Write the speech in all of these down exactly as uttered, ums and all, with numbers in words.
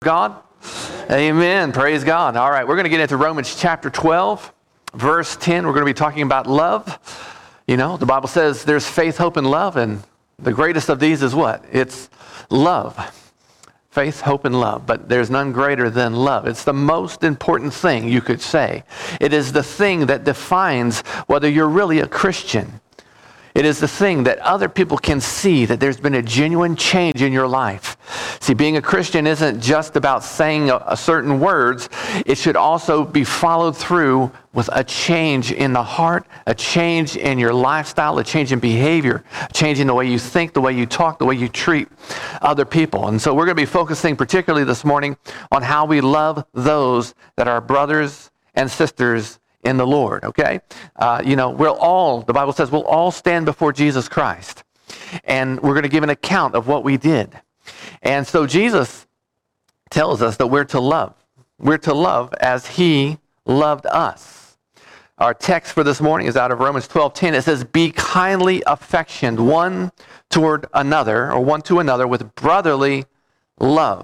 God? Amen. Praise God. All right, we're going to get into Romans chapter twelve, verse ten. We're going to be talking about love. You know, the Bible says there's faith, hope, and love, and the greatest of these is what? It's love. Faith, hope, and love, but there's none greater than love. It's the most important thing you could say. It is the thing that defines whether you're really a Christian. It is the thing that other people can see that there's been a genuine change in your life. See, being a Christian isn't just about saying a, a certain words. It should also be followed through with a change in the heart, a change in your lifestyle, a change in behavior, a change in the way you think, the way you talk, the way you treat other people. And so we're going to be focusing particularly this morning on how we love those that are brothers and sisters in the Lord, okay? Uh, you know, we'll all, the Bible says, we'll all stand before Jesus Christ. And we're going to give an account of what we did. And so Jesus tells us that we're to love. We're to love as he loved us. Our text for this morning is out of Romans twelve ten. It says, be kindly affectioned one toward another, or one to another, with brotherly love.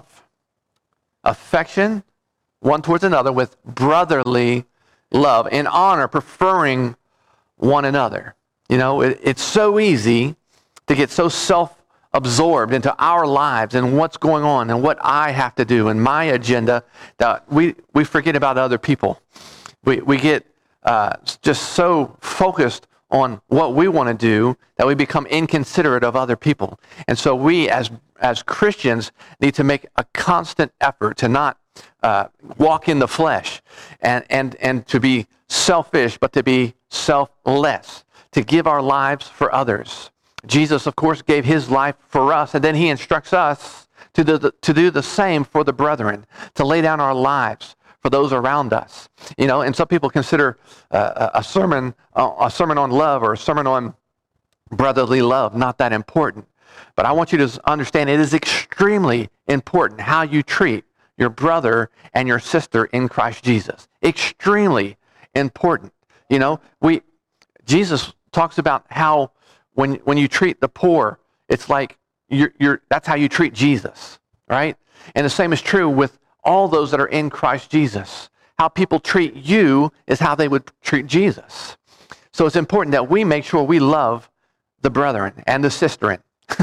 Affection one towards another with brotherly love, in honor, preferring one another. You know, it, it's so easy to get so self-absorbed into our lives and what's going on and what I have to do and my agenda that we, we forget about other people. We, we get uh, just so focused on what we want to do that we become inconsiderate of other people. And so we as as Christians need to make a constant effort to not Uh, walk in the flesh and, and, and to be selfish, but to be selfless, to give our lives for others. Jesus, of course, gave his life for us, and then he instructs us to do the, to do the same for the brethren, to lay down our lives for those around us. You know, and some people consider uh, a sermon, uh, a sermon on love or a sermon on brotherly love not that important. But I want you to understand it is extremely important how you treat your brother and your sister in Christ Jesus. Extremely important. You know, we Jesus talks about how when when you treat the poor, it's like you're, you're that's how you treat Jesus, right? And the same is true with all those that are in Christ Jesus. How people treat you is how they would treat Jesus. So it's important that we make sure we love the brethren and the sisterin.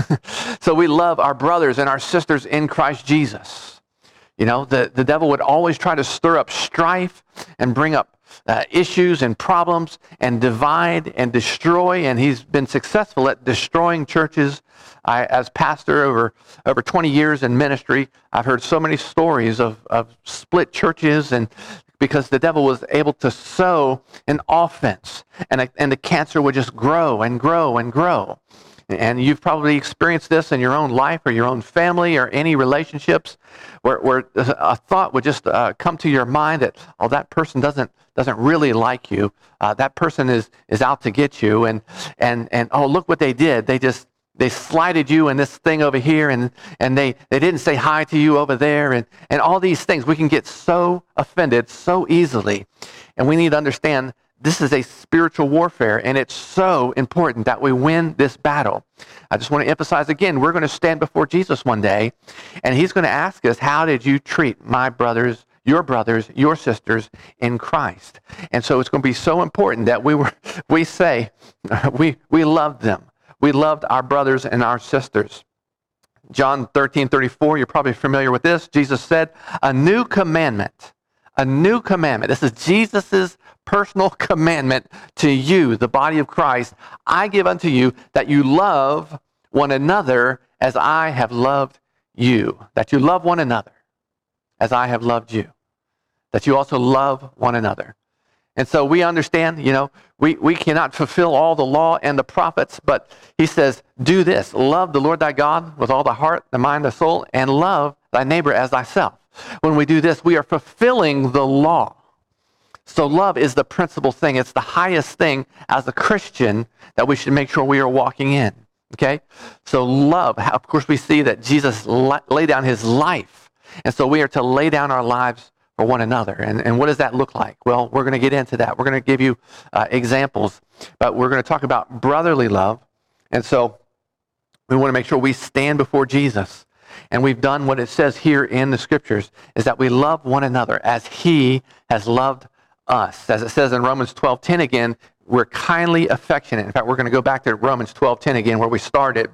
So we love our brothers and our sisters in Christ Jesus. You know, the, the devil would always try to stir up strife and bring up uh, issues and problems and divide and destroy, and he's been successful at destroying churches. I, as pastor over, over twenty years in ministry, I've heard so many stories of, of split churches, and because the devil was able to sow an offense, and, a, and the cancer would just grow and grow and grow. And you've probably experienced this in your own life or your own family or any relationships where, where a thought would just uh, come to your mind that, oh, that person doesn't doesn't really like you. Uh, that person is is out to get you. And and and oh, look what they did. They just they slighted you in this thing over here, and and they, they didn't say hi to you over there, and, and all these things. We can get so offended so easily. And we need to understand this is a spiritual warfare, and it's so important that we win this battle. I just want to emphasize again, we're going to stand before Jesus one day, and he's going to ask us, how did you treat my brothers, your brothers, your sisters in Christ? And so it's going to be so important that we were, we say, we, we loved them. We loved our brothers and our sisters. John thirteen thirty-four, you're probably familiar with this. Jesus said, a new commandment, a new commandment. This is Jesus's personal commandment to you, the body of Christ. I give unto you that you love one another as I have loved you. That you love one another as I have loved you. That you also love one another. And so we understand, you know, we, we cannot fulfill all the law and the prophets, but he says, do this. Love the Lord thy God with all the heart, the mind, the soul, and love thy neighbor as thyself. When we do this, we are fulfilling the law. So love is the principal thing. It's the highest thing as a Christian that we should make sure we are walking in. Okay? So love, of course we see that Jesus laid down his life. And so we are to lay down our lives for one another. And, and what does that look like? Well, we're going to get into that. We're going to give you uh, examples, but we're going to talk about brotherly love. And so we want to make sure we stand before Jesus and we've done what it says here in the scriptures, is that we love one another as he has loved us. As it says in Romans twelve ten again, we're kindly affectionate. In fact, we're going to go back to Romans twelve ten again where we started.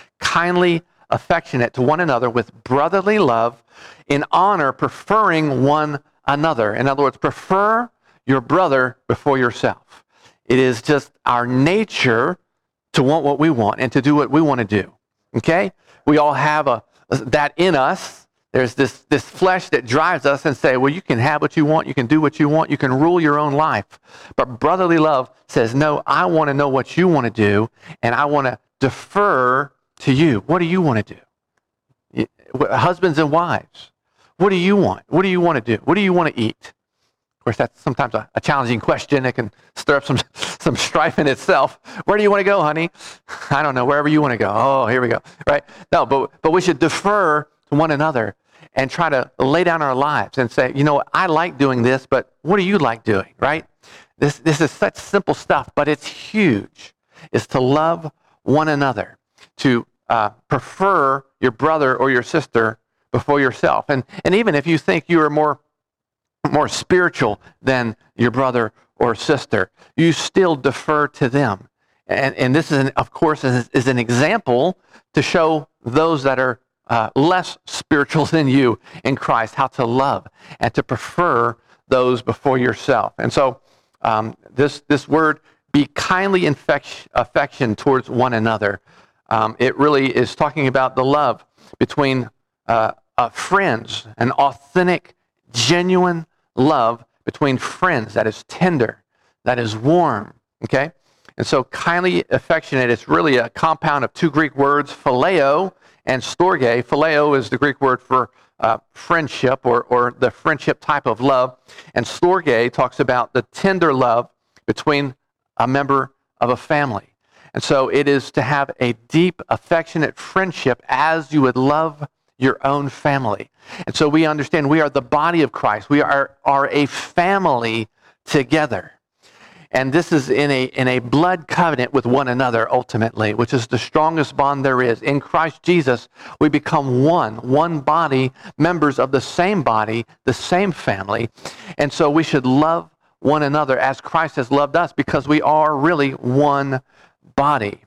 Kindly affectionate to one another with brotherly love, in honor, preferring one another. In other words, prefer your brother before yourself. It is just our nature to want what we want and to do what we want to do. Okay? We all have a that in us. There's this, this flesh that drives us and say, well, you can have what you want, you can do what you want, you can rule your own life. But brotherly love says, no, I want to know what you want to do, and I want to defer to you. What do you want to do? Husbands and wives, what do you want? What do you want to do? What do you want to eat? Of course, that's sometimes a, a challenging question. It can stir up some, some strife in itself. Where do you want to go, honey? I don't know, wherever you want to go. Oh, here we go, right? No, but, but we should defer to one another and try to lay down our lives and say, you know what, I like doing this, but what do you like doing, right? This, this is such simple stuff, but it's huge. It's to love one another, to uh, prefer your brother or your sister before yourself. And, and even if you think you are more, more spiritual than your brother or sister, you still defer to them. And, and this, is an, of course, is, is an example to show those that are Uh, less spiritual than you in Christ, how to love and to prefer those before yourself. And so um, this this word, be kindly infect- affection towards one another, um, it really is talking about the love between uh, uh, friends, an authentic, genuine love between friends that is tender, that is warm, okay? And so kindly affectionate is really a compound of two Greek words, phileo and storge. Phileo is the Greek word for uh, friendship or, or the friendship type of love. And storge talks about the tender love between a member of a family. And so it is to have a deep, affectionate friendship as you would love your own family. And so we understand we are the body of Christ. We are, are a family together. And this is in a in a blood covenant with one another ultimately, which is the strongest bond there is. In Christ Jesus, we become one, one body, members of the same body, the same family. And so we should love one another as Christ has loved us, because we are really one body.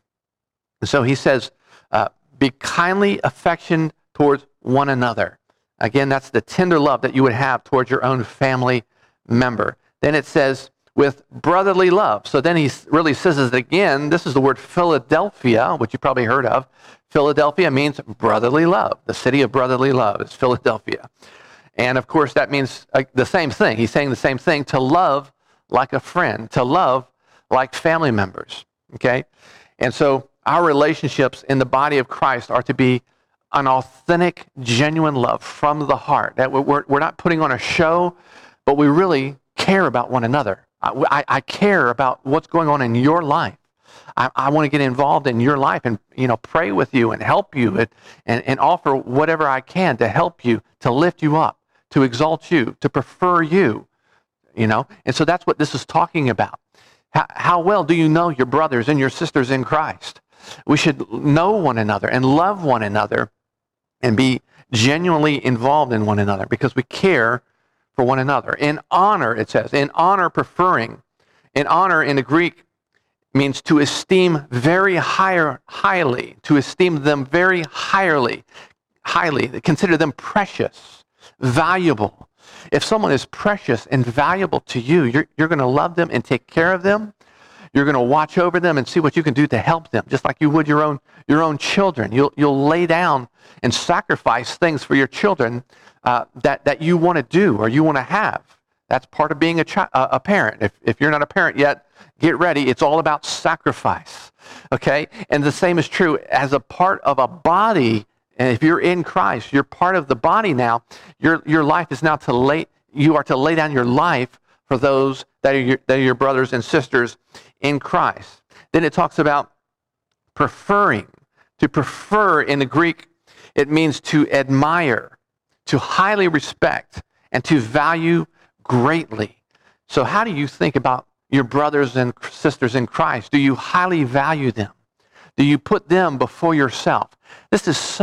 So he says, uh, be kindly affectioned towards one another. Again, that's the tender love that you would have towards your own family member. Then it says, with brotherly love. So then he really says it again. This is the word Philadelphia, which you probably heard of. Philadelphia means brotherly love. The city of brotherly love is Philadelphia. And of course, that means uh, the same thing. He's saying the same thing, to love like a friend, to love like family members, okay? And so our relationships in the body of Christ are to be an authentic, genuine love from the heart. That we're, we're not putting on a show, but we really care about one another. I, I care about what's going on in your life. I, I want to get involved in your life and, you know, pray with you and help you and, and, and offer whatever I can to help you, to lift you up, to exalt you, to prefer you, you know. And so that's what this is talking about. How, how well do you know your brothers and your sisters in Christ? We should know one another and love one another and be genuinely involved in one another because we care for one another. In honor, it says, in honor preferring. In honor in the Greek means to esteem very higher, highly, to esteem them very highly, highly, consider them precious, valuable. If someone is precious and valuable to you, you're, you're going to love them and take care of them. You're going to watch over them and see what you can do to help them, just like you would your own your own children. You'll you'll lay down and sacrifice things for your children uh, that that you want to do or you want to have. That's part of being a chi- a parent. If if you're not a parent yet, get ready. It's all about sacrifice. Okay, and the same is true as a part of a body. And if you're in Christ, you're part of the body now. Your your life is now to lay. You are to lay down your life for those that are your, that are your brothers and sisters in Christ. Then it talks about preferring. To prefer in the Greek, it means to admire, to highly respect, and to value greatly. So how do you think about your brothers and sisters in Christ? Do you highly value them? Do you put them before yourself? This is so,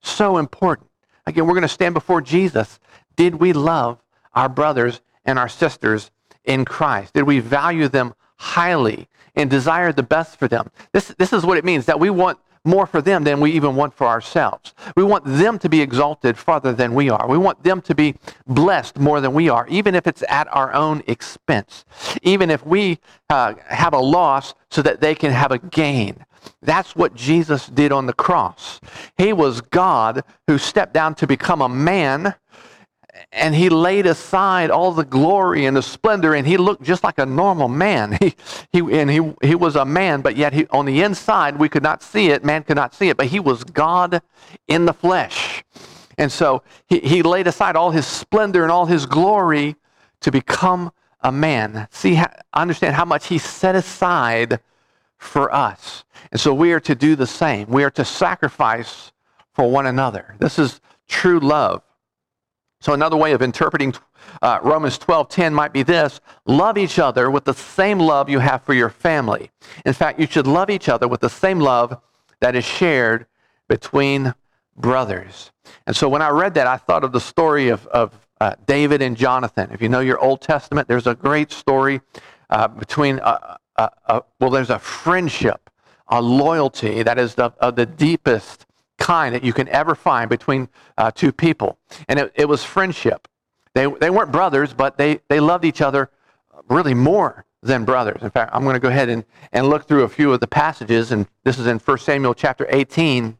So important. Again, we're going to stand before Jesus. Did we love our brothers and our sisters in Christ? Did we value them highly and desire the best for them? This, this is what it means, that we want more for them than we even want for ourselves. We want them to be exalted farther than we are. We want them to be blessed more than we are, even if it's at our own expense. Even if we uh, have a loss so that they can have a gain. That's what Jesus did on the cross. He was God who stepped down to become a man, and he laid aside all the glory and the splendor, and he looked just like a normal man. He, he, and he, he was a man, but yet he, on the inside, we could not see it. Man could not see it, but he was God in the flesh. And so he, he laid aside all his splendor and all his glory to become a man. See, how, understand how much he set aside for us. And so we are to do the same. We are to sacrifice for one another. This is true love. So another way of interpreting uh, Romans twelve ten might be this: love each other with the same love you have for your family. In fact, you should love each other with the same love that is shared between brothers. And so when I read that, I thought of the story of, of uh, David and Jonathan. If you know your Old Testament, there's a great story uh, between, uh, uh, uh, well, there's a friendship, a loyalty that is of, of the deepest kind that you can ever find between uh, two people. And it, it was friendship. They they weren't brothers, but they, they loved each other really more than brothers. In fact, I'm going to go ahead and, and look through a few of the passages, and this is in First Samuel chapter eighteen.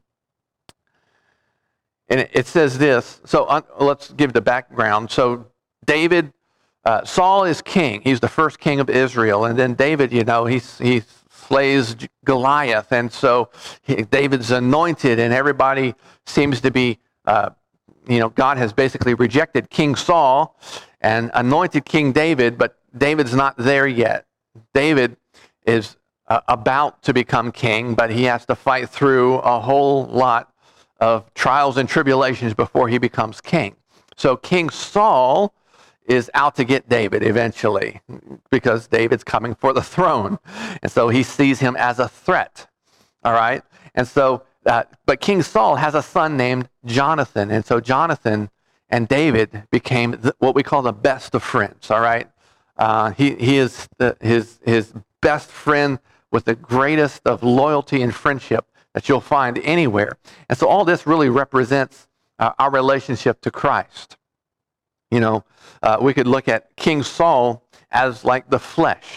And it, it says this, so uh, let's give the background. So David, uh, Saul is king. He's the first king of Israel. And then David, you know, he's he's slays Goliath, and so he, David's anointed, and everybody seems to be, uh, you know, God has basically rejected King Saul and anointed King David, but David's not there yet. David is uh, about to become king, but he has to fight through a whole lot of trials and tribulations before he becomes king. So King Saul is out to get David eventually because David's coming for the throne. And so he sees him as a threat. All right? And so, uh, but King Saul has a son named Jonathan. And so Jonathan and David became the, what we call the best of friends. All right? Uh, he, he is the, his, his best friend with the greatest of loyalty and friendship that you'll find anywhere. And so all this really represents uh, our relationship to Christ. You know, uh, we could look at King Saul as like the flesh,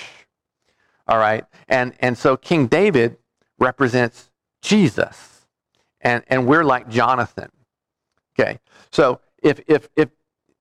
all right? And and so King David represents Jesus, and, and we're like Jonathan, okay? So if, if, if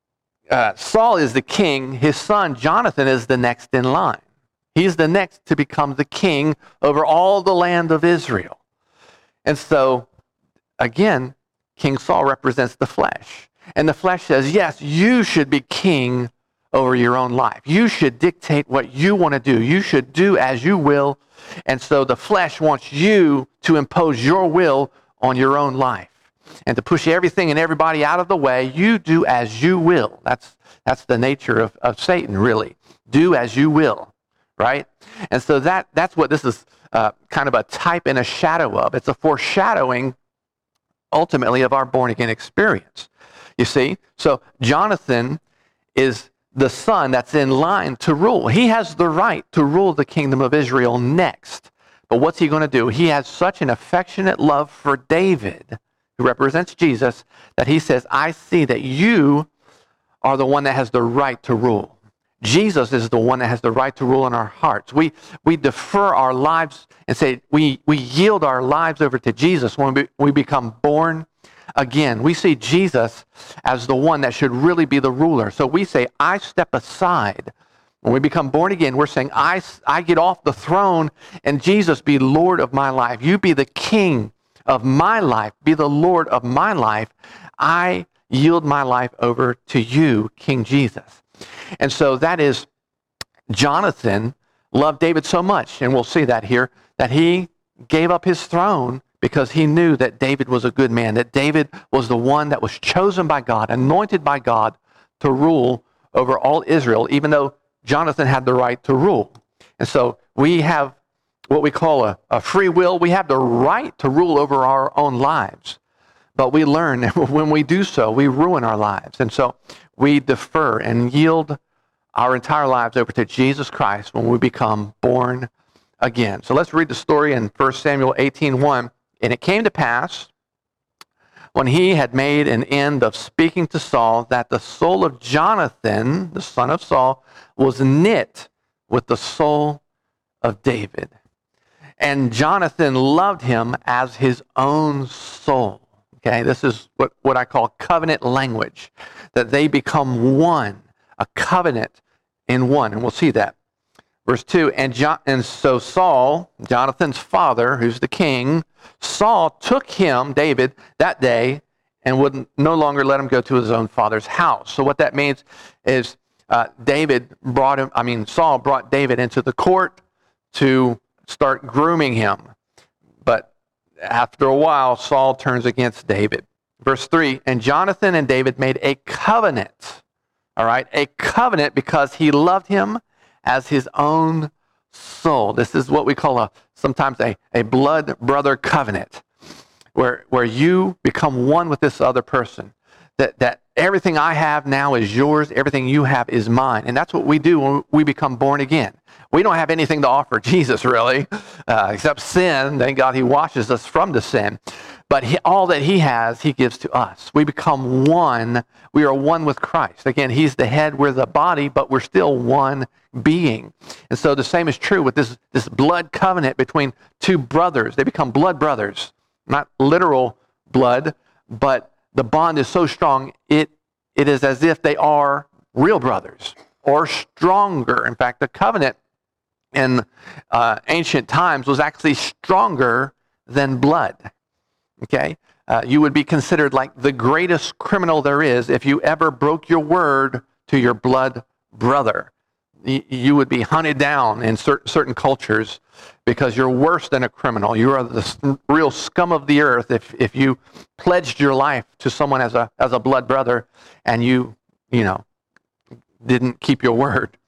uh, Saul is the king, his son Jonathan is the next in line. He's the next to become the king over all the land of Israel. And so, again, King Saul represents the flesh. And the flesh says, yes, you should be king over your own life. You should dictate what you want to do. You should do as you will. And so the flesh wants you to impose your will on your own life and to push everything and everybody out of the way. You do as you will. That's that's the nature of, of Satan, really. Do as you will, right? And so that that's what this is uh, kind of a type and a shadow of. It's a foreshadowing, ultimately, of our born-again experience. You see? So Jonathan is the son that's in line to rule. He has the right to rule the kingdom of Israel next. But what's he going to do? He has such an affectionate love for David, who represents Jesus, that he says, I see that you are the one that has the right to rule. Jesus is the one that has the right to rule in our hearts. We we defer our lives and say, we, we yield our lives over to Jesus when we, we become born again. We see Jesus as the one that should really be the ruler. So we say, I step aside. When we become born again, we're saying, I, I get off the throne and Jesus be Lord of my life. You be the king of my life. Be the Lord of my life. I yield my life over to you, King Jesus. And so that is, Jonathan loved David so much, and we'll see that here, that he gave up his throne because he knew that David was a good man, that David was the one that was chosen by God, anointed by God to rule over all Israel, even though Jonathan had the right to rule. And so we have what we call a, a free will. We have the right to rule over our own lives. But we learn that when we do so, we ruin our lives. And so we defer and yield our entire lives over to Jesus Christ when we become born again. So let's read the story in First Samuel eighteen one. And it came to pass, when he had made an end of speaking to Saul, that the soul of Jonathan, the son of Saul, was knit with the soul of David. And Jonathan loved him as his own soul. Okay, this is what, what I call covenant language, that they become one, a covenant in one. And we'll see that. Verse two, and, jo- and so Saul, Jonathan's father, who's the king, Saul took him, David, that day and would no longer let him go to his own father's house. So what that means is uh, David brought him, I mean, Saul brought David into the court to start grooming him. But after a while, Saul turns against David. Verse three, and Jonathan and David made a covenant, all right, a covenant because he loved him as his own soul. This is what we call a sometimes a, a blood brother covenant, where, where you become one with this other person. That, that everything I have now is yours, everything you have is mine. And that's what we do when we become born again. We don't have anything to offer Jesus, really, uh, except sin. Thank God he washes us from the sin. But he, all that he has, he gives to us. We become one. We are one with Christ. Again, he's the head, we're the body, but we're still one being. And so the same is true with this, this blood covenant between two brothers. They become blood brothers, not literal blood, but the bond is so strong, it it is as if they are real brothers or stronger. In fact, the covenant in uh, ancient times was actually stronger than blood. Okay? Uh, you would be considered like the greatest criminal there is if you ever broke your word to your blood brother. Y- you would be hunted down in cer- certain cultures because you're worse than a criminal. You are the s- real scum of the earth if, if you pledged your life to someone as a as a blood brother and you, you know, didn't keep your word.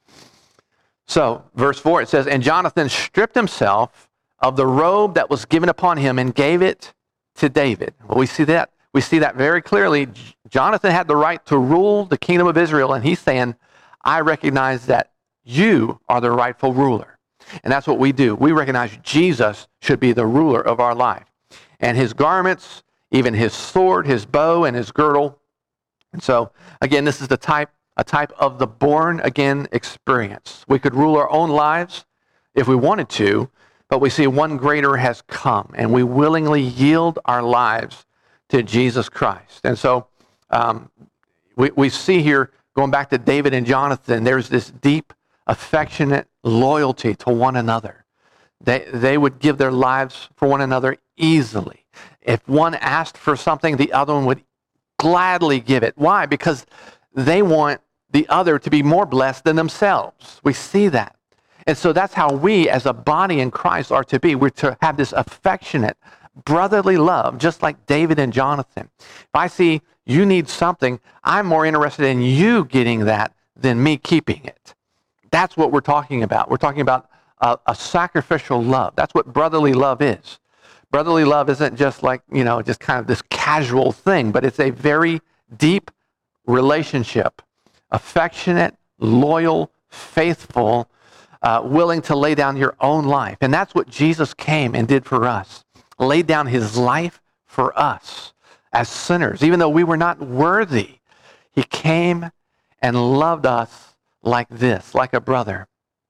So, verse four, it says, and Jonathan stripped himself of the robe that was given upon him and gave it to David. Well, we see that. We see that very clearly. J- Jonathan had the right to rule the kingdom of Israel, and he's saying, I recognize that you are the rightful ruler. And that's what we do. We recognize Jesus should be the ruler of our life. And his garments, even his sword, his bow, and his girdle. And so, again, this is the type, a type of the born-again experience. We could rule our own lives if we wanted to, but we see one greater has come, and we willingly yield our lives to Jesus Christ. And so um, we, we see here, going back to David and Jonathan, there's this deep, affectionate loyalty to one another. They, they would give their lives for one another easily. If one asked for something, the other one would gladly give it. Why? Because they want the other to be more blessed than themselves. We see that. And so that's how we as a body in Christ are to be. We're to have this affectionate, brotherly love, just like David and Jonathan. If I see you need something, I'm more interested in you getting that than me keeping it. That's what we're talking about. We're talking about a, a sacrificial love. That's what brotherly love is. Brotherly love isn't just like, you know, just kind of this casual thing, but it's a very deep relationship. Affectionate, loyal, faithful, uh, willing to lay down your own life. And that's what Jesus came and did for us. Laid down his life for us as sinners. Even though we were not worthy, he came and loved us like this, like a brother.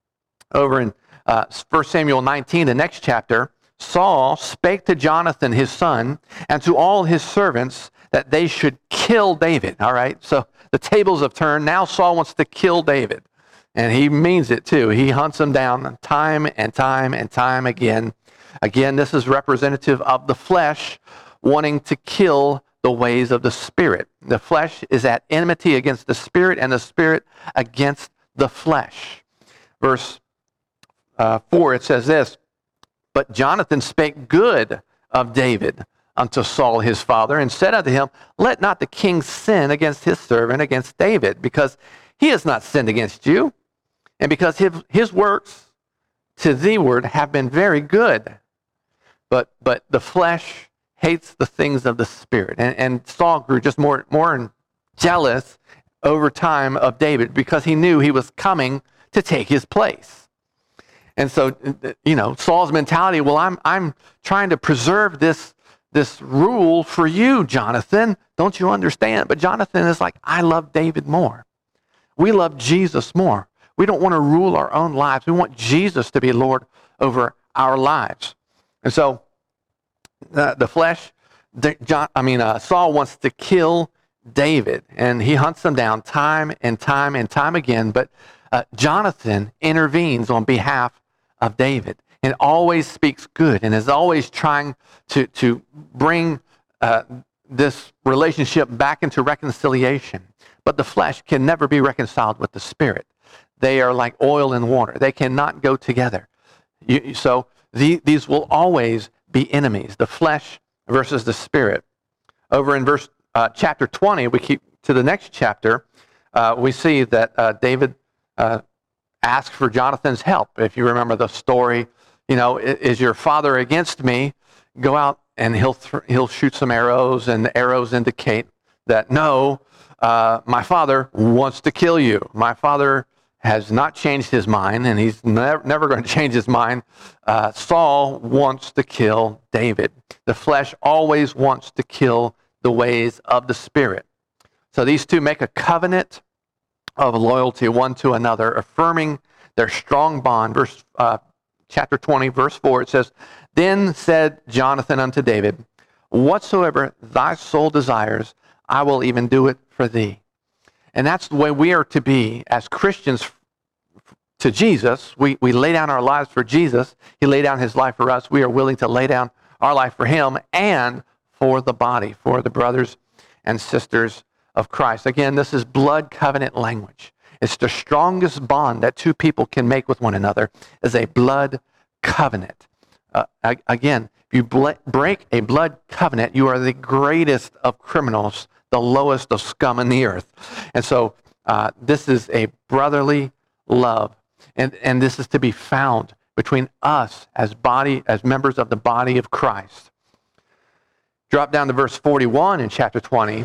Over in uh, First Samuel nineteen, the next chapter, Saul spake to Jonathan his son and to all his servants that they should kill David. All right, so the tables have turned. Now Saul wants to kill David. And he means it too. He hunts him down time and time and time again. Again, this is representative of the flesh wanting to kill the ways of the Spirit. The flesh is at enmity against the Spirit, and the Spirit against the flesh. Verse uh, four, it says this, but Jonathan spake good of David unto Saul his father, and said unto him, let not the king sin against his servant, against David, because he has not sinned against you, and because his, his works to thee ward have been very good. But, but the flesh hates the things of the Spirit. And, and Saul grew just more, more jealous over time of David because he knew he was coming to take his place. And so, you know, Saul's mentality, well, I'm, I'm trying to preserve this, this rule for you, Jonathan. Don't you understand? But Jonathan is like, I love David more. We love Jesus more. We don't want to rule our own lives. We want Jesus to be Lord over our lives. And so the, the flesh, the, John, I mean, uh, Saul wants to kill David, and he hunts him down time and time and time again. But uh, Jonathan intervenes on behalf of David and always speaks good and is always trying to, to bring uh, this relationship back into reconciliation. But the flesh can never be reconciled with the Spirit. They are like oil and water. They cannot go together. You, so the, these will always be enemies, the flesh versus the Spirit. Over in verse uh, chapter twenty, we keep to the next chapter, uh, we see that uh, David uh, asked for Jonathan's help. If you remember the story, you know, is your father against me? Go out and he'll th- he'll shoot some arrows, and the arrows indicate that no, uh, my father wants to kill you. My father has not changed his mind, and he's never, never going to change his mind. Uh, Saul wants to kill David. The flesh always wants to kill the ways of the Spirit. So these two make a covenant of loyalty one to another, affirming their strong bond. Verse uh, chapter twenty, verse four, it says, Then said Jonathan unto David, Whatsoever thy soul desires, I will even do it for thee. And that's the way we are to be as Christians to Jesus. We, we lay down our lives for Jesus. He laid down his life for us. We are willing to lay down our life for him and for the body, for the brothers and sisters of Christ. Again, this is blood covenant language. It's the strongest bond that two people can make with one another is a blood covenant. Uh, again, if you ble- break a blood covenant, you are the greatest of criminals, the lowest of scum in the earth. And so uh, this is a brotherly love. And, and this is to be found between us as body, as members of the body of Christ. Drop down to verse forty-one in chapter twenty.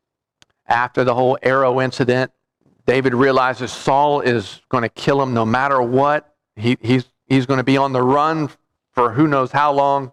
After the whole arrow incident, David realizes Saul is going to kill him no matter what. He, he's, he's going to be on the run for who knows how long.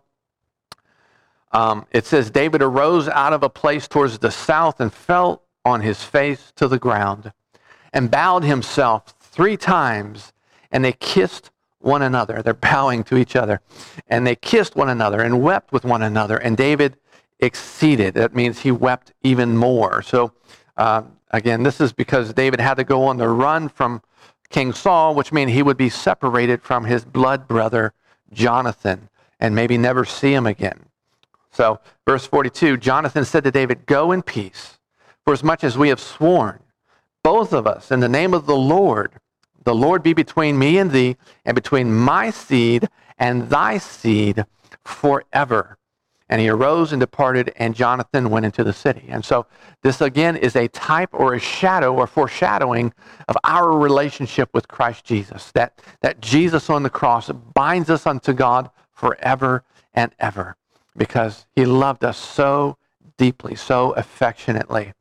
Um, it says, David arose out of a place towards the south and fell on his face to the ground and bowed himself three times, and they kissed one another. They're bowing to each other. And they kissed one another and wept with one another. And David exceeded. That means he wept even more. So, uh, again, this is because David had to go on the run from King Saul, which means he would be separated from his blood brother, Jonathan, and maybe never see him again. So, verse forty-two, Jonathan said to David, Go in peace, for as much as we have sworn, both of us, in the name of the Lord, the Lord be between me and thee, and between my seed and thy seed forever. And he arose and departed, and Jonathan went into the city. And so this, again, is a type or a shadow or foreshadowing of our relationship with Christ Jesus, that, that Jesus on the cross binds us unto God forever and ever because he loved us so deeply, so affectionately.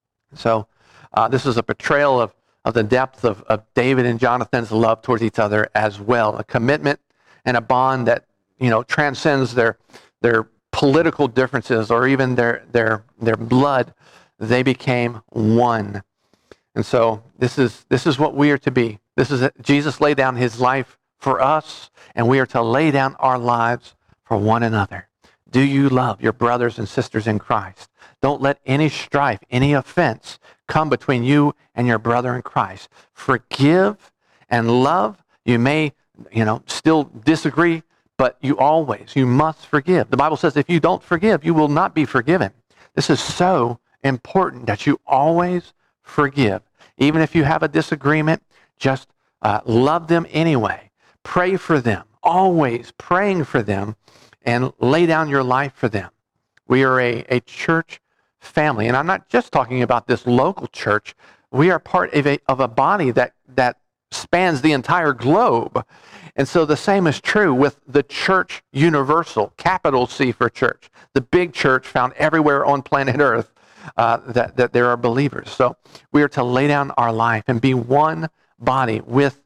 So uh, this is a portrayal of, of the depth of, of David and Jonathan's love towards each other as well, a commitment and a bond that, you know, transcends their their political differences or even their their their blood. They became one. And so this is this is what we are to be. This is Jesus laid down his life for us, and we are to lay down our lives for one another. Do you love your brothers and sisters in Christ? Don't let any strife, any offense come between you and your brother in Christ. Forgive and love. You may, you know, still disagree, but you always, you must forgive. The Bible says if you don't forgive, you will not be forgiven. This is so important that you always forgive. Even if you have a disagreement, just uh, love them anyway. Pray for them, always praying for them, and lay down your life for them. We are a, a church family, and I'm not just talking about this local church. We are part of a, of a body that, that spans the entire globe. And so the same is true with the church universal, capital C for church, the big church found everywhere on planet Earth uh, that, that there are believers. So we are to lay down our life and be one body with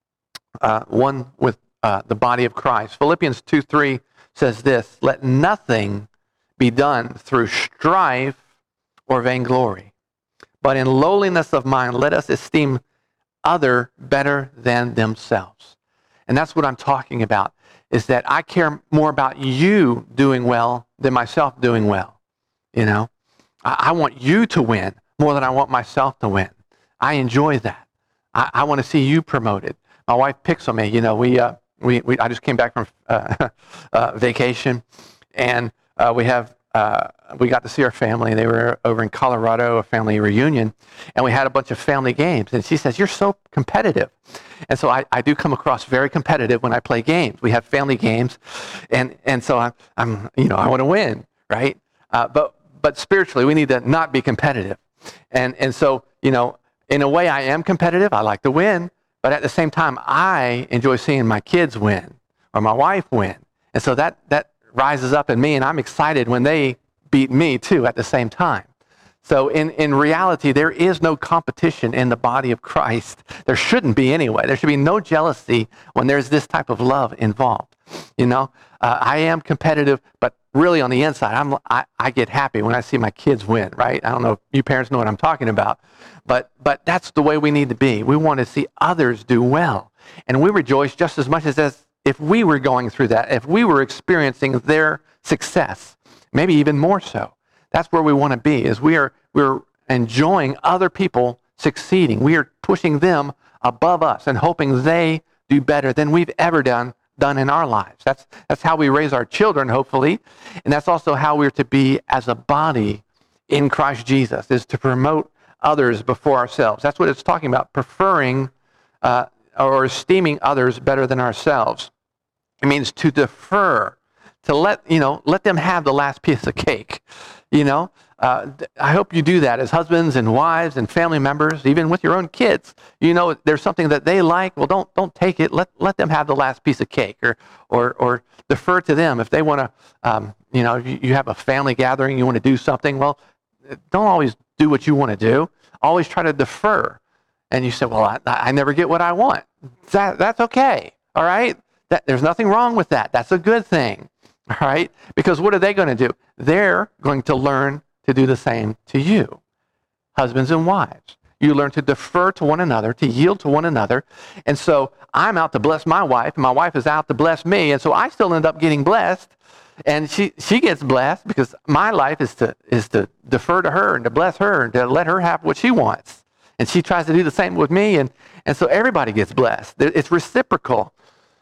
uh, one with uh, the body of Christ. Philippians two three says this, let nothing be done through strife or vainglory, but in lowliness of mind, let us esteem other better than themselves. And that's what I'm talking about, is that I care more about you doing well than myself doing well. You know, I, I want you to win more than I want myself to win. I enjoy that. I, I want to see you promoted. My wife picks on me. You know, we, uh, we, we I just came back from uh, uh, vacation, and uh, we have uh, we got to see our family. They were over in Colorado, a family reunion, and we had a bunch of family games. And she says, "You're so competitive." And so I, I do come across very competitive when I play games. We have family games, and and so I'm, I'm you know I want to win, right? Uh, but but spiritually, we need to not be competitive. And and so you know, in a way, I am competitive. I like to win, but at the same time, I enjoy seeing my kids win or my wife win. And so that that rises up in me, and I'm excited when they beat me too at the same time. So in, in reality, there is no competition in the body of Christ. There shouldn't be anyway. There should be no jealousy when there's this type of love involved. You know, uh, I am competitive, but really on the inside, I'm, I, I get happy when I see my kids win, right? I don't know if you parents know what I'm talking about, but, but that's the way we need to be. We want to see others do well. And we rejoice just as much as, as if we were going through that, if we were experiencing their success, maybe even more so. That's where we want to be, is we are we're enjoying other people succeeding. We are pushing them above us and hoping they do better than we've ever done done in our lives. That's that's how we raise our children, hopefully, and that's also how we're to be as a body in Christ Jesus, is to promote others before ourselves. That's what it's talking about, preferring uh, or esteeming others better than ourselves. It means to defer, to let you know, let them have the last piece of cake. You know, uh, I hope you do that as husbands and wives and family members, even with your own kids. You know, there's something that they like. Well, don't don't take it. Let let them have the last piece of cake, or or or defer to them if they want to. Um, you know, if you, you have a family gathering, you want to do something. Well, don't always do what you want to do. Always try to defer. And you say, well, I, I never get what I want. That that's okay. All right. That there's nothing wrong with that. That's a good thing. All right? Because what are they going to do? They're going to learn to do the same to you, husbands and wives. You learn to defer to one another, to yield to one another. And so I'm out to bless my wife, and my wife is out to bless me. And so I still end up getting blessed, and she, she gets blessed because my life is to is to defer to her and to bless her and to let her have what she wants. And she tries to do the same with me, and, and so everybody gets blessed. It's reciprocal.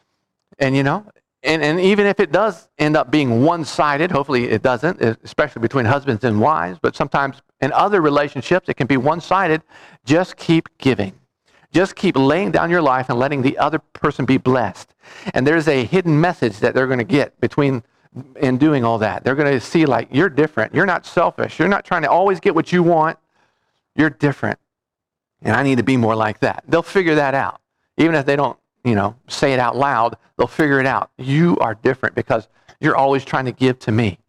And, you know, And, and even if it does end up being one-sided, hopefully it doesn't, especially between husbands and wives, but sometimes in other relationships it can be one-sided, just keep giving. Just keep laying down your life and letting the other person be blessed. And there's a hidden message that they're going to get between in doing all that. They're going to see, like, you're different. You're not selfish. You're not trying to always get what you want. You're different. And I need to be more like that. They'll figure that out. Even if they don't, you know, say it out loud, they'll figure it out. You are different because you're always trying to give to me.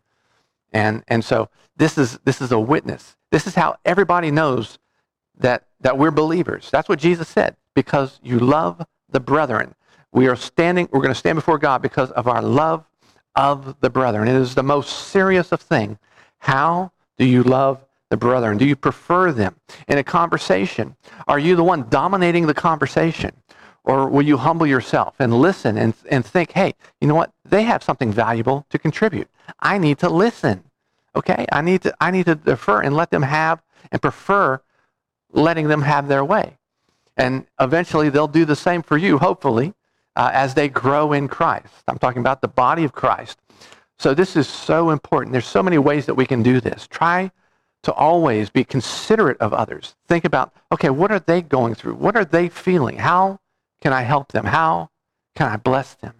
And and so this is this is a witness. This is how everybody knows that that we're believers. That's what Jesus said. Because you love the brethren. We are standing, we're going to stand before God because of our love of the brethren. It is the most serious of things. How do you love the brethren? Do you prefer them in a conversation? Are you the one dominating the conversation? Or will you humble yourself and listen and, and think, hey, you know what? They have something valuable to contribute. I need to listen, okay? I need to I need to defer and let them have and prefer letting them have their way. And eventually they'll do the same for you, hopefully, uh, as they grow in Christ. I'm talking about the body of Christ. So this is so important. There's so many ways that we can do this. Try to always be considerate of others. Think about, okay, what are they going through? What are they feeling? How can I help them? How can I bless them?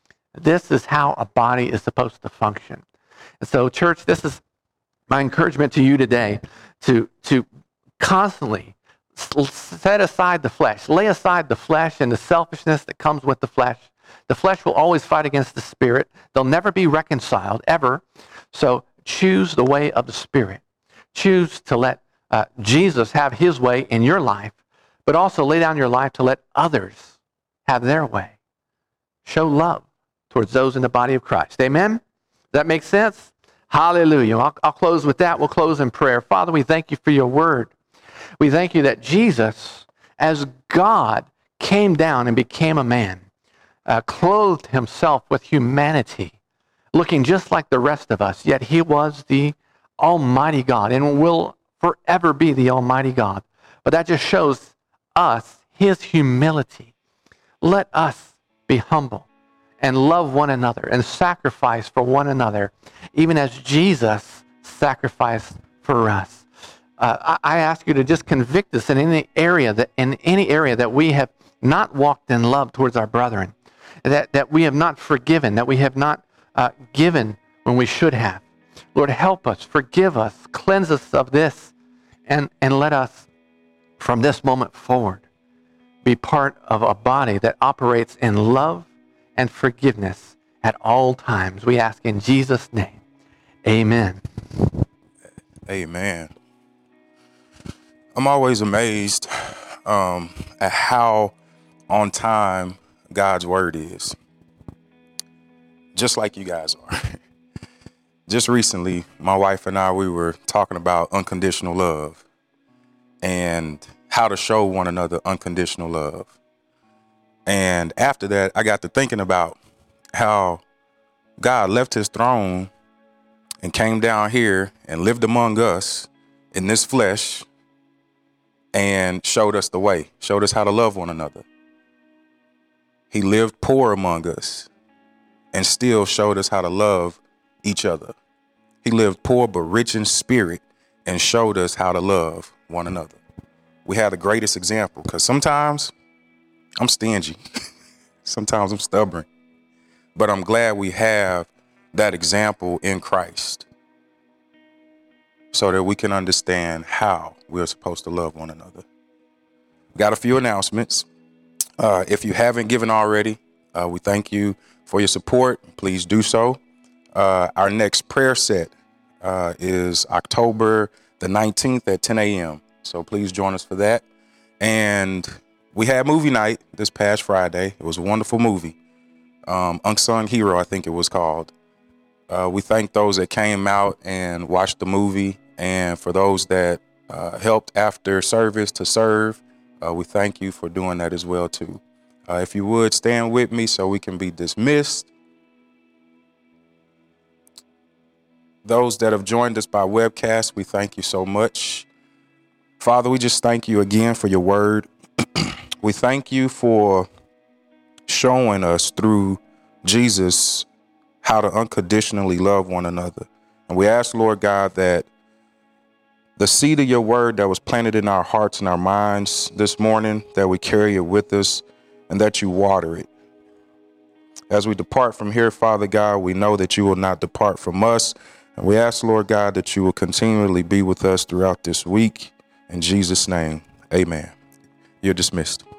This is how a body is supposed to function. And so, church, this is my encouragement to you today, to, to constantly set aside the flesh. Lay aside the flesh and the selfishness that comes with the flesh. The flesh will always fight against the Spirit. They'll never be reconciled, ever. So choose the way of the Spirit. Choose to let uh, Jesus have his way in your life, but also lay down your life to let others have their way. Show love towards those in the body of Christ. Amen? Does that make sense? Hallelujah. I'll, I'll close with that. We'll close in prayer. Father, we thank you for your word. We thank you that Jesus, as God, came down and became a man, uh, clothed himself with humanity, looking just like the rest of us, yet he was the Almighty God and will forever be the Almighty God. But that just shows us his humility. Let us be humble and love one another and sacrifice for one another, even as Jesus sacrificed for us. Uh, I, I ask you to just convict us in any area that in any area that we have not walked in love towards our brethren, that, that we have not forgiven, that we have not uh, given when we should have. Lord, help us, forgive us, cleanse us of this, and, and let us, from this moment forward, be part of a body that operates in love and forgiveness at all times. We ask in Jesus' name. Amen. Amen. I'm always amazed um, at how on time God's word is. Just like you guys are. Just recently, my wife and I, we were talking about unconditional love and how to show one another unconditional love. And after that, I got to thinking about how God left his throne and came down here and lived among us in this flesh and showed us the way, showed us how to love one another. He lived poor among us and still showed us how to love each other. He lived poor but rich in spirit and showed us how to love one another. We had the greatest example, because sometimes I'm stingy. Sometimes I'm stubborn. But I'm glad we have that example in Christ so that we can understand how we're supposed to love one another. Got a few announcements. Uh, if you haven't given already, uh, we thank you for your support. Please do so. Uh, our next prayer set uh, is October the nineteenth at ten a.m. So please join us for that. And we had movie night this past Friday. It was a wonderful movie. Um, Unsung Hero, I think it was called. Uh, we thank those that came out and watched the movie. And for those that uh, helped after service to serve, uh, we thank you for doing that as well, too. Uh, if you would, stand with me so we can be dismissed. Those that have joined us by webcast, we thank you so much. Father, we just thank you again for your word. We thank you for showing us through Jesus how to unconditionally love one another. And we ask, Lord God, that the seed of your word that was planted in our hearts and our minds this morning, that we carry it with us and that you water it. As we depart from here, Father God, we know that you will not depart from us. And we ask, Lord God, that you will continually be with us throughout this week. In Jesus' name, amen. You're dismissed.